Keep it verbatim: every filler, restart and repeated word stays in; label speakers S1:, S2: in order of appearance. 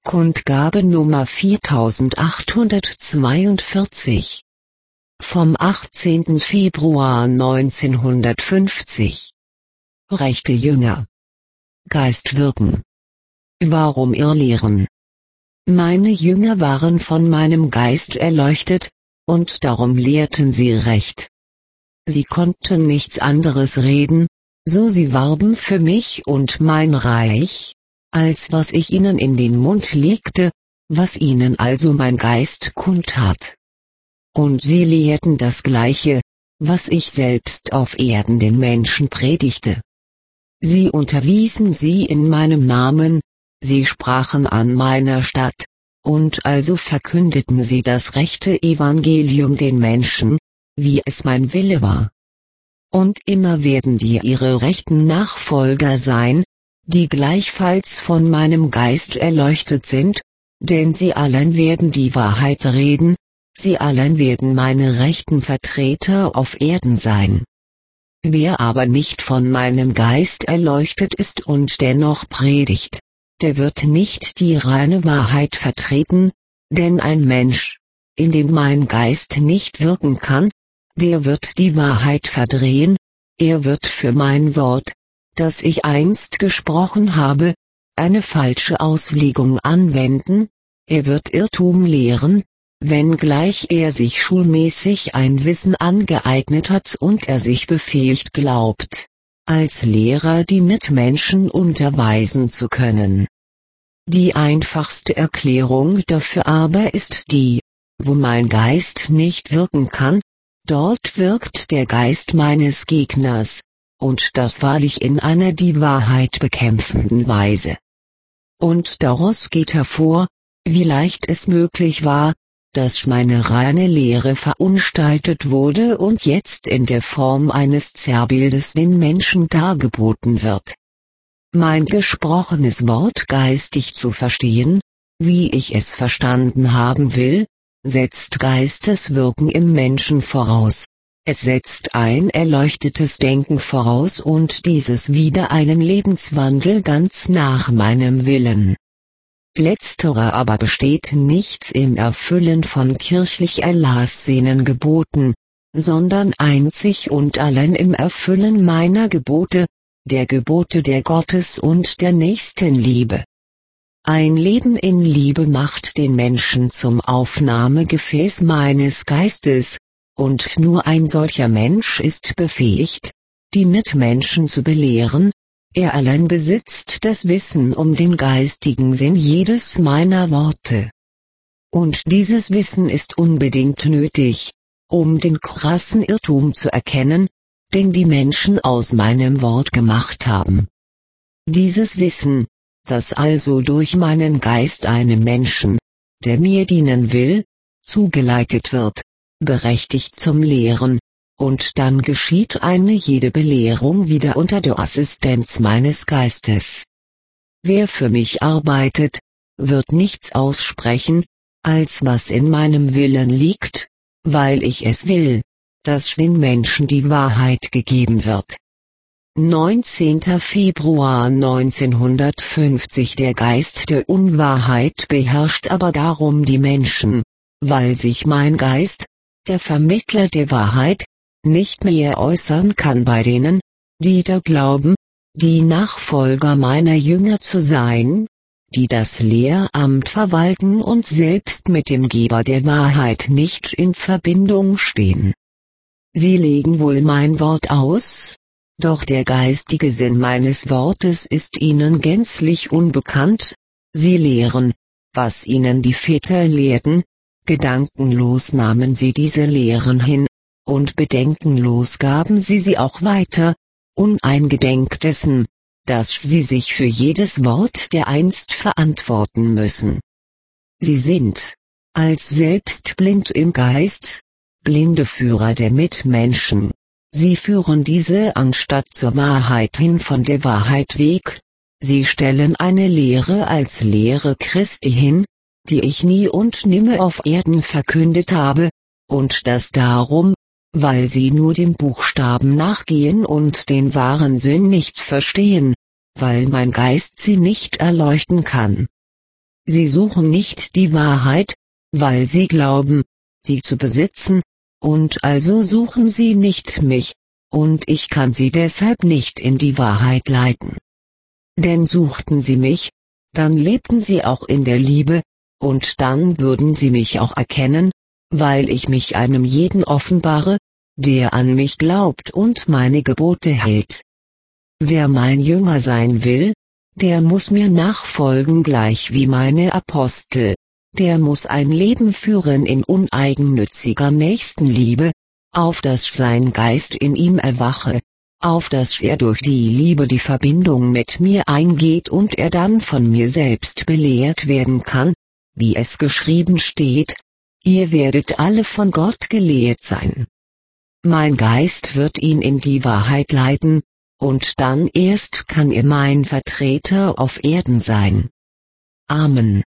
S1: Kundgabe Nummer viertausendachthundertzweiundvierzig. Vom achtzehnten Februar neunzehnhundertfünfzig. Rechte Jünger. Geist wirken. Warum irrlehren? Meine Jünger waren von meinem Geist erleuchtet, und darum lehrten sie recht. Sie konnten nichts anderes reden, so sie warben für mich und mein Reich, als was ich ihnen in den Mund legte, was ihnen also mein Geist kundtat. Und sie lehrten das Gleiche, was ich selbst auf Erden den Menschen predigte. Sie unterwiesen sie in meinem Namen, sie sprachen an meiner Statt, und also verkündeten sie das rechte Evangelium den Menschen, wie es mein Wille war. Und immer werden die ihre rechten Nachfolger sein, die gleichfalls von meinem Geist erleuchtet sind, denn sie allen werden die Wahrheit reden, sie allen werden meine rechten Vertreter auf Erden sein. Wer aber nicht von meinem Geist erleuchtet ist und dennoch predigt, der wird nicht die reine Wahrheit vertreten, denn ein Mensch, in dem mein Geist nicht wirken kann, der wird die Wahrheit verdrehen, er wird für mein Wort, das ich einst gesprochen habe, eine falsche Auslegung anwenden, er wird Irrtum lehren, wenngleich er sich schulmäßig ein Wissen angeeignet hat und er sich befähigt glaubt, als Lehrer die Mitmenschen unterweisen zu können. Die einfachste Erklärung dafür aber ist die, wo mein Geist nicht wirken kann, dort wirkt der Geist meines Gegners, und das wahrlich in einer die Wahrheit bekämpfenden Weise. Und daraus geht hervor, wie leicht es möglich war, dass meine reine Lehre verunstaltet wurde und jetzt in der Form eines Zerrbildes den Menschen dargeboten wird. Mein gesprochenes Wort geistig zu verstehen, wie ich es verstanden haben will, setzt Geisteswirken im Menschen voraus. Es setzt ein erleuchtetes Denken voraus und dieses wieder einen Lebenswandel ganz nach meinem Willen. Letzterer aber besteht nicht im Erfüllen von kirchlich erlassenen Geboten, sondern einzig und allein im Erfüllen meiner Gebote, der Gebote der Gottes- und der Nächstenliebe. Ein Leben in Liebe macht den Menschen zum Aufnahmegefäß meines Geistes, und nur ein solcher Mensch ist befähigt, die Mitmenschen zu belehren, er allein besitzt das Wissen um den geistigen Sinn jedes meiner Worte. Und dieses Wissen ist unbedingt nötig, um den krassen Irrtum zu erkennen, den die Menschen aus meinem Wort gemacht haben. Dieses Wissen, das also durch meinen Geist einem Menschen, der mir dienen will, zugeleitet wird, berechtigt zum Lehren, und dann geschieht eine jede Belehrung wieder unter der Assistenz meines Geistes. Wer für mich arbeitet, wird nichts aussprechen, als was in meinem Willen liegt, weil ich es will, dass den Menschen die Wahrheit gegeben wird. neunzehnter Februar neunzehnhundertfünfzig. Der Geist der Unwahrheit beherrscht aber darum die Menschen, weil sich mein Geist, der Vermittler der Wahrheit, nicht mehr äußern kann bei denen, die da glauben, die Nachfolger meiner Jünger zu sein, die das Lehramt verwalten und selbst mit dem Geber der Wahrheit nicht in Verbindung stehen. Sie legen wohl mein Wort aus, doch der geistige Sinn meines Wortes ist ihnen gänzlich unbekannt, sie lehren, was ihnen die Väter lehrten, gedankenlos nahmen sie diese Lehren hin, und bedenkenlos gaben sie sie auch weiter, uneingedenk dessen, dass sie sich für jedes Wort dereinst verantworten müssen. Sie sind, als selbst blind im Geist, blinde Führer der Mitmenschen, sie führen diese anstatt zur Wahrheit hin von der Wahrheit weg, sie stellen eine Lehre als Lehre Christi hin, die ich nie und nimmer auf Erden verkündet habe, und das darum, weil sie nur dem Buchstaben nachgehen und den wahren Sinn nicht verstehen, weil mein Geist sie nicht erleuchten kann. Sie suchen nicht die Wahrheit, weil sie glauben, sie zu besitzen, und also suchen sie nicht mich, und ich kann sie deshalb nicht in die Wahrheit leiten. Denn suchten sie mich, dann lebten sie auch in der Liebe, und dann würden sie mich auch erkennen, weil ich mich einem jeden offenbare, der an mich glaubt und meine Gebote hält. Wer mein Jünger sein will, der muss mir nachfolgen gleich wie meine Apostel, der muss ein Leben führen in uneigennütziger Nächstenliebe, auf dass sein Geist in ihm erwache, auf dass er durch die Liebe die Verbindung mit mir eingeht und er dann von mir selbst belehrt werden kann, wie es geschrieben steht, ihr werdet alle von Gott gelehrt sein. Mein Geist wird ihn in die Wahrheit leiten, und dann erst kann er mein Vertreter auf Erden sein. Amen.